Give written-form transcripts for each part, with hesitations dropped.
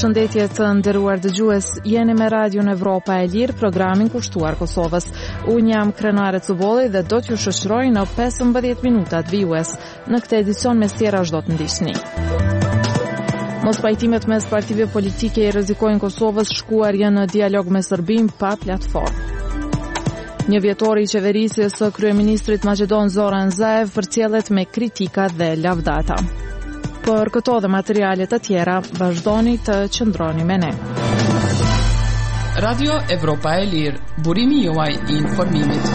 Përshëndetje të nderuar dëgjues, jeni me Radion Evropa e Lirë, programin kushtuar Kosovës. Unë jam Krenare Cubolli dhe do t'ju shoqëroj në 15 minutat vijues. Në këtë edicion mes tjerash do të ndiqni. Mos pajtimet mes partive politike i rrezikojnë Kosovës, shkuarja në dialog me Serbinë pa platformë. Një vjetor i qeverisjes së kryeministrit maqedon Zoran Zaev përcjellet me kritika dhe lavdata. Për këto dhe materialet të tjera, vazhdoni të qëndroni me ne. Radio Evropa e Lirë, burimi juaj i informimit.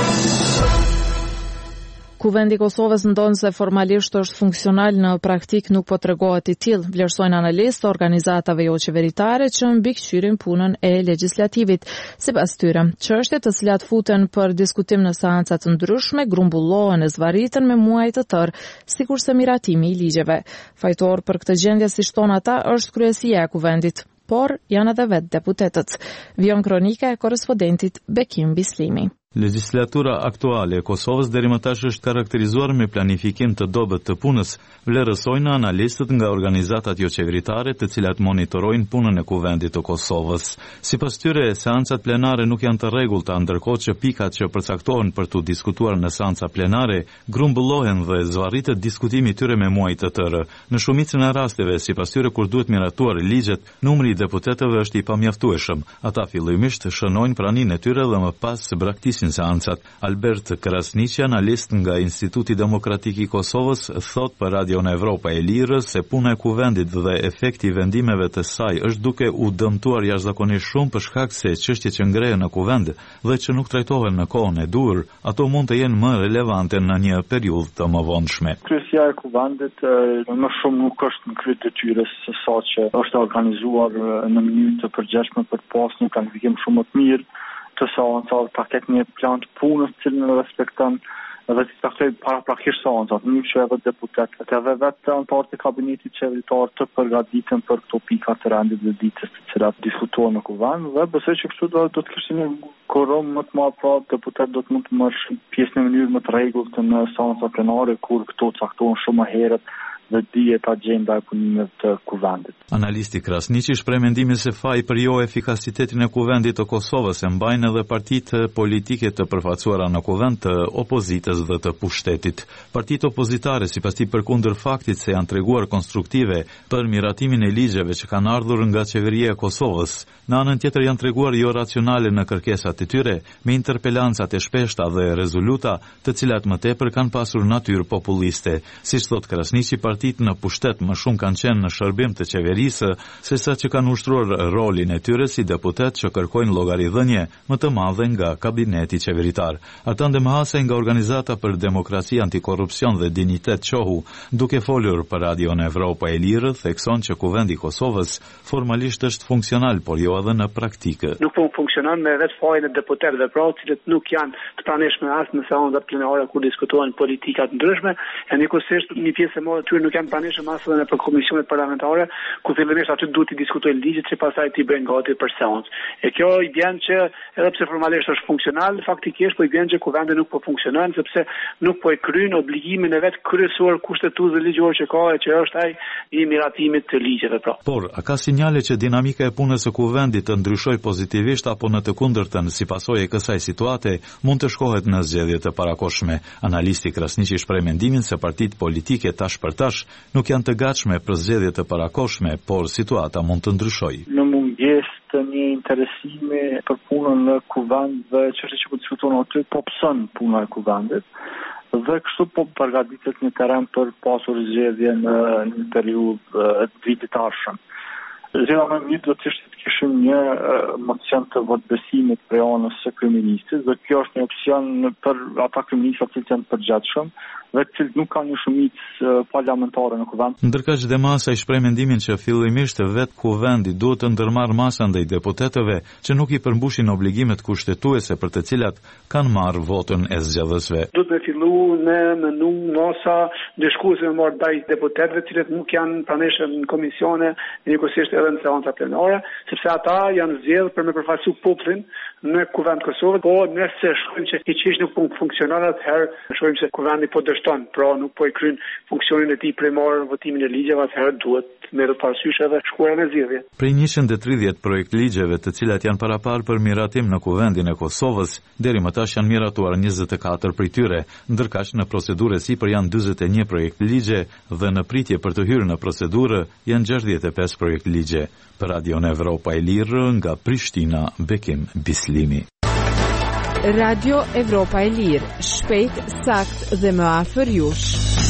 Kuvendi i Kosovës ndonë se formalisht është funksional, në praktik nuk po tregohet i tillë, vlerësojnë analistë organizatave jo qeveritare që mbikëqyrin punën e legjislativit. Sipas tyre, çështjet të cilat futen për diskutim në seanca të ndryshme grumbullohen e zvarritën me muaj të tërë, sikurse miratimi i ligjeve. Fajtor për këtë gjendje, si shton ata, është kryesia e kuvendit, por janë edhe vetë deputetët. Vion kronika e korrespondentit Bekim Bislimi. Legjislatura aktuale e Kosovës deri më tash është karakterizuar me planifikim të dobët të punës, vlerësojnë analistët nga organizatat jo qeveritare të cilat monitorojnë punën e kuvendit të Kosovës. Sipas tyre, seancat plenare nuk janë të rregullta, ndërkohë që pikat që përcaktohen për të diskutuar në seanca plenare grumbullohen dhe zvarritet diskutimi i tyre me muaj të tërë. Në shumicën e rasteve, sipas tyre, kur duhet miratuar ligjet, numri i deputetëve është i pamjaftueshëm. Ata fillimisht shënojnë praninë e tyre dhe më pas braktis seancat. Albert Krasniqi, analist nga Instituti Demokratik i Kosovës, thot për Radion Evropa e Lirë se puna e kuvendit dhe efekti i vendimeve të saj është duke u dëmtuar jashtëzakonisht shumë për shkak se çështjet që ngrehen në kuvend dhe që nuk trajtohen në kohën e duhur, ato mund të jenë më relevante në një periudhë të mëvonshme. Kryesia e kuvendit më shumë nuk është në krye detyrës se sa që është organizuar në mënyrë të përgjithshme për të pasur një planifikim shumë më të mirë të seancave, ta ketë një plan të punës të cilën e respekton dhe të taktoj paraprakisht seancat, në mënyrë që edhe deputetët edhe vetë anëtarët e kabinetit qeveritar të përgatiten për këto pika të rendit dhe ditës të cilat diskutohen në kuvend, dhe besoj që kështu do të kishte një korum më të madh, pra deputet do të mund të marrë pjesë në mënyrë më të rregullt në seanca plenare kur këto caktohen shumë më herët dhe dihet agjenda e punimeve të kuvendit. Analisti Krasniqi shpreh mendimin se faji për jo efikasitetin e kuvendit të Kosovës e mbajnë edhe partitë politike të përfaqësuara në kuvend të opozitës dhe të pushtetit. Partitë opozitare, sipas tij, përkundër faktit se janë treguar konstruktive për miratimin e ligjeve që kanë ardhur nga qeveria e Kosovës, në anën tjetër janë treguar jo racionale në kërkesat e tyre, me interpelancat e shpeshta dhe rezoluta, të cilat më tepër kanë pasur natyrë populiste. Siç thot Krasniqi, partitë në pushtet më shumë kanë qenë në shërbim të qeverisë, sesa që kanë ushtruar rolin e tyre si deputet që kërkojnë llogaridhënie më të madhe nga kabineti qeveritar. Ata ndërmëhase nga Organizata për Demokraci, Antikorrupsion dhe Dinjitet qohu, duke folur për Radion Evropa e Lirë, thekson që kuvendi i Kosovës formalisht është funksional, por jo edhe në praktikë. Nuk po funksionon me vetë fajin e deputetëve, pra, cilët nuk janë të pranishme as në seancat plenare kur diskutohen politika të ndryshme, e njëkohësisht një pjesë e madhe tyre nuk janë pranishëm as edhe në komisionet parlamentare, ku fillimisht aty duhet të diskutojnë ligjet që pastaj ti bëjnë gati për seancë. E kjo i bën që edhe pse formalisht është funksional, faktikisht po i bën që kuvendi nuk po funksionon sepse nuk po e kryen obligimin e vet kryesor kushtetues dhe ligjor që ka, që është ai i miratimit të ligjeve, pra. Por a ka sinjale që dinamika e punës së kuvendit të ndryshojë pozitivisht apo në të kundërtën si pasojë e kësaj situate mund të shkohet në zgjedhje të parakohshme? Analisti Krasniqi shpreh mendimin se partitë politike tash për tash nuk janë të gatshme për zgjedhje të parakohshme, por situata mund të ndryshojë. Në mungesë të një interesimi për punën në kuvend dhe çështja që po diskutohen aty, po pson puna e kuvendit dhe kështu po përgatitet një terren për pasur zgjedhje në një periudhë të vitit të ardhshëm. Zgjedhja më e mirë do të ishte të kishim një mocion të votbesimit prej anës së kryeministit, dhe kjo është një opsion për ata kryeministra që janë të përgjithshëm dhe të cilët nuk kanë një shumicë parlamentare në kuvend. Ndërkaq dhe masa i shpreh mendimin që fillimisht vetë kuvendi duhet të ndërmarrë masa ndaj deputetëve që nuk i përmbushin obligimet kushtetuese për të cilat kanë marrë votën e zgjedhësve. Duhet të fillojë në menu masa diskutuese me marrë ndaj deputetëve të cilët nuk janë pranishëm në komisione, njëkohësisht edhe në seanca plenare, sepse ata janë zgjedhur për me përfaqësuar popullin në kuvend Kosovë, po nëse shkojmë që i qish nuk funksionon atëherë, shkojmë se kuvendi po dështon, pra nuk po i kryen funksionin e tij primar në votimin e ligjeve, atëherë duhet merret parasysh edhe shkuara në zgjedhje. Prej 130 projekt ligjeve të cilat janë paraparë për miratim në kuvendin e Kosovës, deri më tash janë miratuar 24 prej tyre, ndërkaq në procedurë sipër janë 41 projekt ligje dhe në pritje për të hyrë në procedurë janë 65 projekt ligje. Për Radio Evropa e Lirë nga Prishtina, Bekim Bislimi. Radio Evropa e Lirë, shpejt, sakt dhe më afër jush.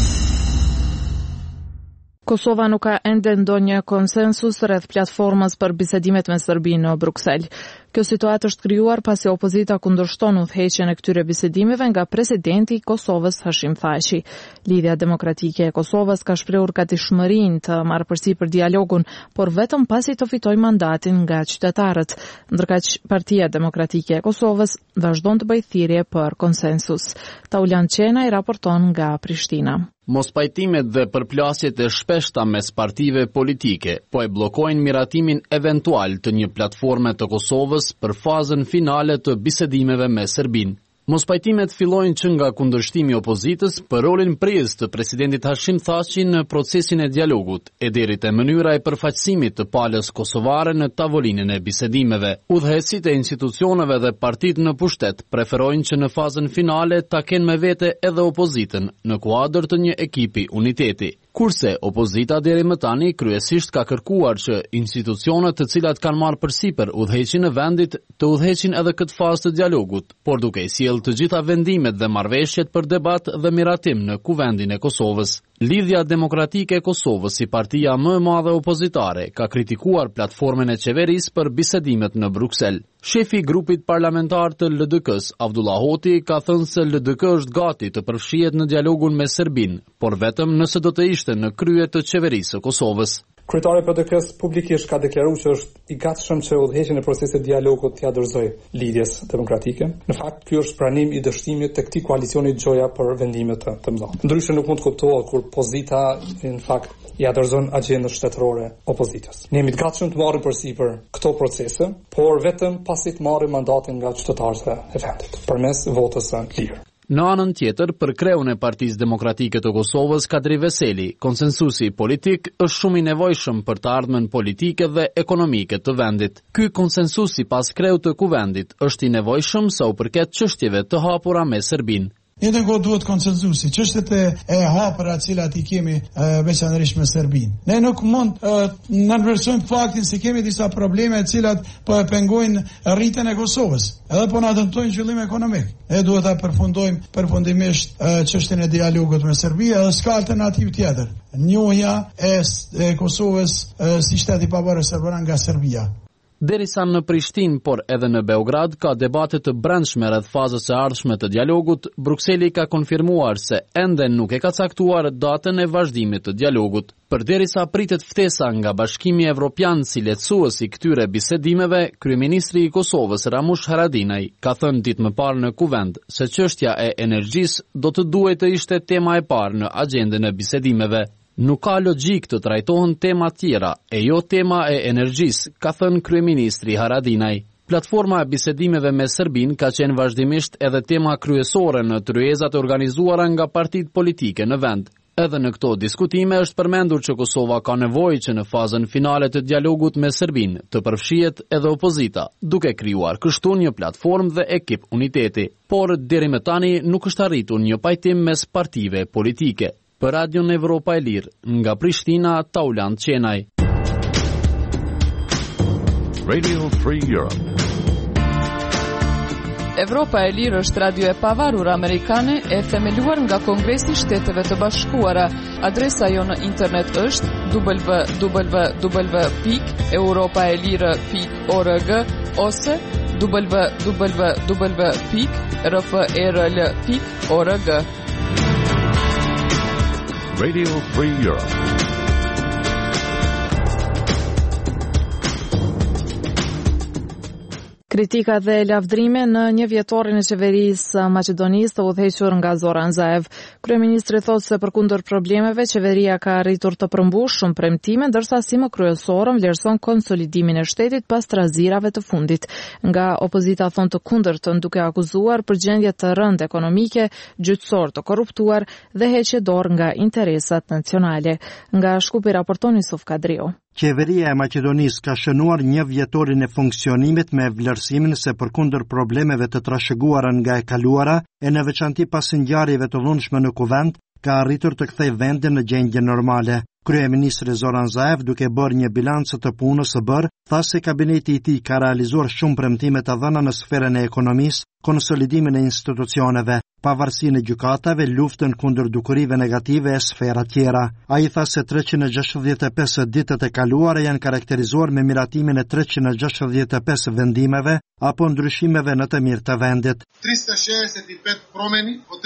Kosova nuk ka ende ndonjë konsensus rreth platformës për bisedimet me Serbinë në Bruksel. Kjo situatë është krijuar pasi opozita kundërshton udhëheqjen e këtyre bisedimeve nga presidenti i Kosovës Hashim Thaçi. Lidhja Demokratike e Kosovës ka shprehur gatishmërinë të marrë përsipër dialogun, por vetëm pasi të fitojë mandatin nga qytetarët, ndërkaq Partia Demokratike e Kosovës vazhdon të bëjë thirrje për konsensus. Taulan Qenaj raporton nga Prishtina. Mospajtimet dhe përplasjet e shpeshta mes partive politike po e bllokojnë miratimin eventual të një platforme të Kosovës për fazën finale të bisedimeve me Serbinë. Mospajtimet fillojnë që nga kundërshtimi i opozitës për rolin prez të presidentit Hashim Thaçi në procesin e dialogut, e deri te mënyra e përfaqësimit të palës kosovare në tavolinën e bisedimeve. Udhëheqësit e institucioneve dhe partitë në pushtet preferojnë që në fazën finale ta kenë me vete edhe opozitën në kuadër të një ekipi uniteti. Kurse opozita deri më tani kryesisht ka kërkuar që institucionet të cilat kanë marrë përsipër udhëheqjen e vendit të udhëheqin edhe këtë fazë të dialogut, por duke i sjellë të gjitha vendimet dhe marrëveshjet për debat dhe miratim në kuvendin e Kosovës. Lidhja Demokratike e Kosovës, si partia më e madhe opozitare, ka kritikuar platformën e qeverisë për bisedimet në Bruksel. Shefi i grupit parlamentar të LDK-s, Abdullah Hoti, ka thënë se LDK është gati të përfshihet në dialogun me Serbinë, por vetëm nëse do të ishte në krye të qeverisë së Kosovës. Kryetari i PDK-s publikisht ka deklaruar se është i gatshëm që udhëheqjen e procesit dialogut t'ia dorëzojë Lidhjes Demokratike. Në fakt, ky është pranim i dështimit të këtij koalicioni Gjoja për vendime të mëdha. Ndryshe nuk mund të kuptohet kur pozita në fakt ja dorëzon agjendën shtetërore opozitës. Ne jemi të gatshëm të marrim përsipër këto procese, por vetëm pasi të marrim mandatin nga qytetarët e vendit, përmes votës së lirë. Në anën tjetër, për kreun e Partisë Demokratike të Kosovës, Kadri Veseli, konsensusi politik është shumë i nevojshëm për të ardhmen politike dhe ekonomike të vendit. Ky konsensus sipas kreut të kuvendit është i nevojshëm sa u përket çështjeve të hapura me Serbinë. Edhe ko duhet konsensusi, çështjet e hapura të cilat i kemi veçanërisht me Serbinë. Ne nuk mund në nënvlerësojmë faktin se kemi disa probleme të cilat po e pengojnë rritjen e Kosovës, edhe po na dëmtojnë zhvillim ekonomik. Ne duhet ta përfundojmë përfundimisht çështjen e dialogut me Serbinë, edhe s'ka alternativë tjetër. Njohja e Kosovës si shtet i pavarur serboran nga Serbia. Derisa në Prishtinë, por edhe në Beograd, ka debate të brendshme rreth fazës së ardhshme të dialogut, Brukseli ka konfirmuar se ende nuk e ka caktuar datën e vazhdimit të dialogut. Përderisa pritet ftesa nga Bashkimi Evropian si lehtësuesi këtyre bisedimeve, kryeministri i Kosovës Ramush Haradinaj ka thënë ditë më parë në kuvend se çështja e energjisë do të duhej të ishte tema e parë në agjendën e bisedimeve. Nuk ka logjik të trajtohen tema tjera, e jo tema e energjisë, ka thënë kryeministri Haradinaj. Platforma e bisedimeve me Serbinë ka qenë vazhdimisht edhe tema kryesore në tryezat organizuara nga partitë politike në vend. Edhe në këto diskutime është përmendur që Kosova ka nevojë që në fazën finale të dialogut me Serbinë të përfshihet edhe opozita, duke krijuar kështu një platformë dhe ekip uniteti. Por deri më tani nuk është arritur një pajtim mes partive politike. Për Radio Evropa e Lirë, nga Prishtina, Taulan Qenaj. Radio Free Europe. Evropa e Lirë është radio e pavarur amerikane e themeluar nga Kongresi i Shteteve të Bashkuara. Adresa jo në internet është www.europaelire.org ose www.rfrl.org. Radio Free Europe. Kritika dhe lavdrime në një vjetorin e qeverisë Maqedonisë të udhëhequr nga Zoran Zaev. Kryeministri thotë se përkundër problemeve qeveria ka arritur të përmbushë premtime, ndërsa si më kryesorën vlerëson konsolidimin e shtetit pas trazirave të fundit. Nga opozita thonë të kundërtën, duke akuzuar për gjendje të rëndë ekonomike, gjyqësor të korruptuar dhe heqje dorë nga interesat nacionale. Nga Shkupi raporton Yusuf Kadriu. Qeveria e Maqedonisë ka shënuar një vjetorin e funksionimit me vlerësimin se përkundër problemeve të trashëguara nga e kaluara e në veçanti pas ngjarjeve të dhunshme në kuvend, ka arritur të kthejë vendin në gjendje normale. Kryeministri Zoran Zaev, duke bërë një bilancë të punës së bërë, tha se kabineti i tij ka realizuar shumë premtime të dhëna në sferën e ekonomisë, konsolidimin e institucioneve, pavarësinë e gjykatave, luftën kundër dukurive negative e sfera tjera. Ai tha se 365 ditët e kaluara janë karakterizuar me miratimin e 365 vendimeve apo ndryshimeve në të mirë të vendit. 365 promeni o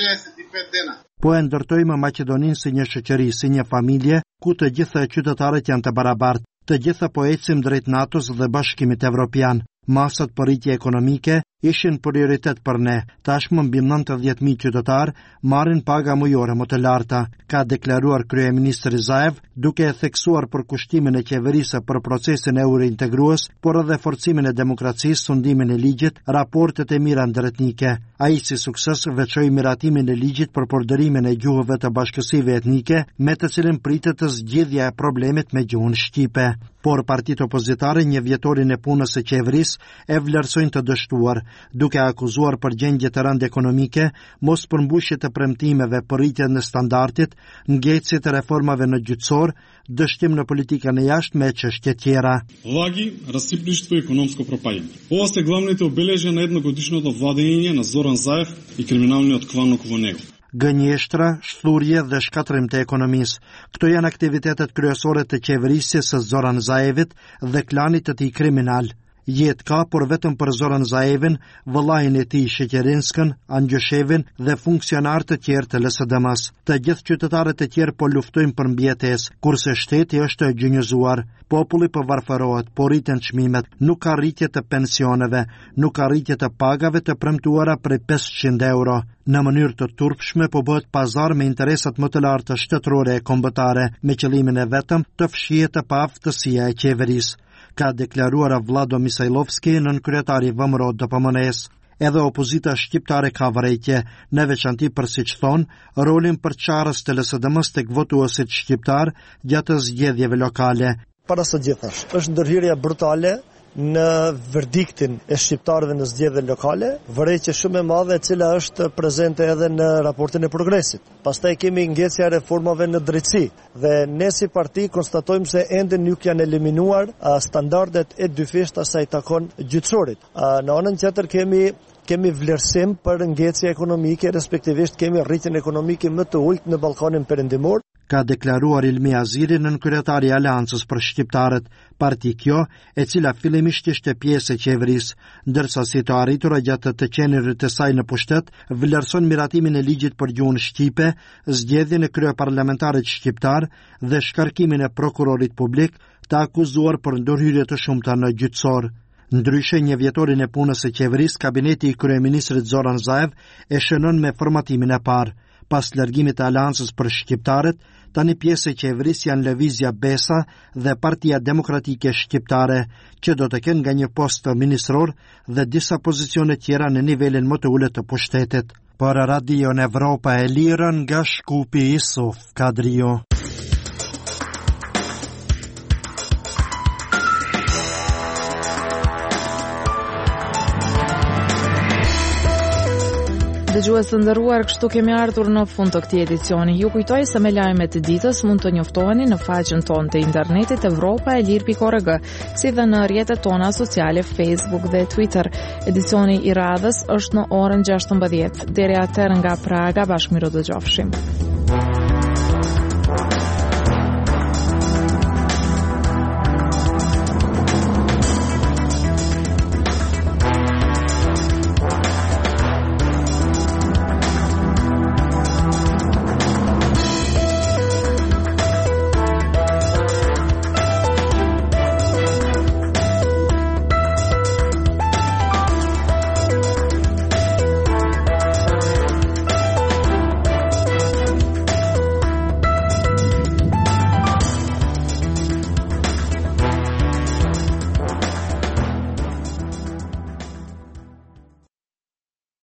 365 dena. Po e ndërtojmë Maqedoninë si një shoqëri, si një familje, ku të gjithë qytetarët janë të barabartë, të gjithë po ecim drejt NATO-s dhe Bashkimit Evropian. Masat për rritje ekonomike ishin prioritet për ne. Tashmë mbi 90.000 qytetar marrin paga mujore më të larta, ka deklaruar kryeministri Zaev, duke e theksuar përkushtimin e qeverisë për procesin eurointegrues, por edhe forcimin e demokracisë, sundimin e ligjit, raportet e mira ndërtnike. Ai si sukses veçoi miratimin e ligjit për përdorimin e gjuhëve të bashkësive etnike, me të cilën pritet të zgjidhja e problemit me gjuhën shqipe. Por partitë opozitare një vjetorin e punës së qeverisë e vlerësojnë të dështuar, duke akuzuar për gjendje të rëndë ekonomike, mos përmbushje të premtimeve për rritjen e standardit, ngecje të reformave në gjyqësor, dështim në politikën e jashtme e çështje tjera. Лаги разсипничество и економско пропаѓање. Ова се главните обележја на едногодишното владење на Зоран Заев и криминалниот кланок во него. Gënjeshtra, shturje dhe shkatrim të ekonomisë. Këto janë aktivitetet kryesore të qeverisë së Zoran Zaevit dhe klanit të tij kriminal. Jetë ka, por vetëm për Zoran Zaevin, vëllain e tij Sheqerinskën, Angjëshevin dhe funksionar të tjerë të LSDM-s. Të gjithë qytetarët e tjerë po luftojnë për mbjetesë, kurse shteti është gjynjëzuar. Populli po varfërohet, po rriten çmimet, nuk ka rritje të pensioneve, nuk ka rritje të pagave të premtuara prej 500 euro. Në mënyrë të turpshme po bëhet pazar me interesat më të larta shtetërore e kombëtare, me qëllimin e vetëm të fshihet të paaftësia e qeverisë, ka deklaruar Vlado Misajlovski, nënkryetari vëmëror DPMN-s. Edhe opozita shqiptare ka vërejtje, në veçanti për siç thonë, rolin përçarës të LSDM-s tek votuesit shqiptar gjatë zgjedhjeve lokale. Para së gjithash, është ndërhyrje brutale në verdiktin e shqiptarëve në zgjedhjet lokale, vërejtje shumë e madhe e cila është prezente edhe në raportin e progresit. Pastaj kemi ngecja e reformave në drejtësi dhe ne si parti konstatojmë se ende nuk janë eliminuar standardet e dyfishta sa i takon gjyqësorit. Në anën tjetër kemi vlerësim për ngecje ekonomike, respektivisht kemi rritjen ekonomike më të ulët në Ballkanin Perëndimor. Ka deklaruar Ilmi Aziri, nënkryetari i Aleancës për shqiptarët, parti kjo e cila fillimisht ishte pjesë e qeverisë, ndërsa si të arritura gjatë të qenirit të saj në pushtet, vlerëson miratimin e ligjit për gjuhën shqipe, zgjedhjen e kryeparlamentarit shqiptar dhe shkarkimin e prokurorit publik të akuzuar për ndërhyrje të shumta në gjyqësor. Ndryshe, një vjetorin e punës së qeverisë, kabineti i kryeministrit Zoran Zaev e shënon me formatimin e parë. Pas largimit të Aleancës për shqiptarët, tani pjesë e qeverisë janë Lëvizja Besa dhe Partia Demokratike Shqiptare, që do të kenë nga një post ministror dhe disa pozicione tjera në nivelin më të ulët të pushtetit. Për Radio Evropa e Lirë, nga Shkupi, Yusuf Kadriu. Dëgjues të nderuar, kështu kemi ardhur në fund të këtij edicioni. Ju kujtoj se me lajmet e ditës mund të njoftoheni në faqen tonë të internetit evropaelir.org, si dhe në rrjetet tona sociale Facebook dhe Twitter. Edicioni i radhës është në orën 16:00. Deri atëherë nga Praga, bashkë miru dëgjofshim.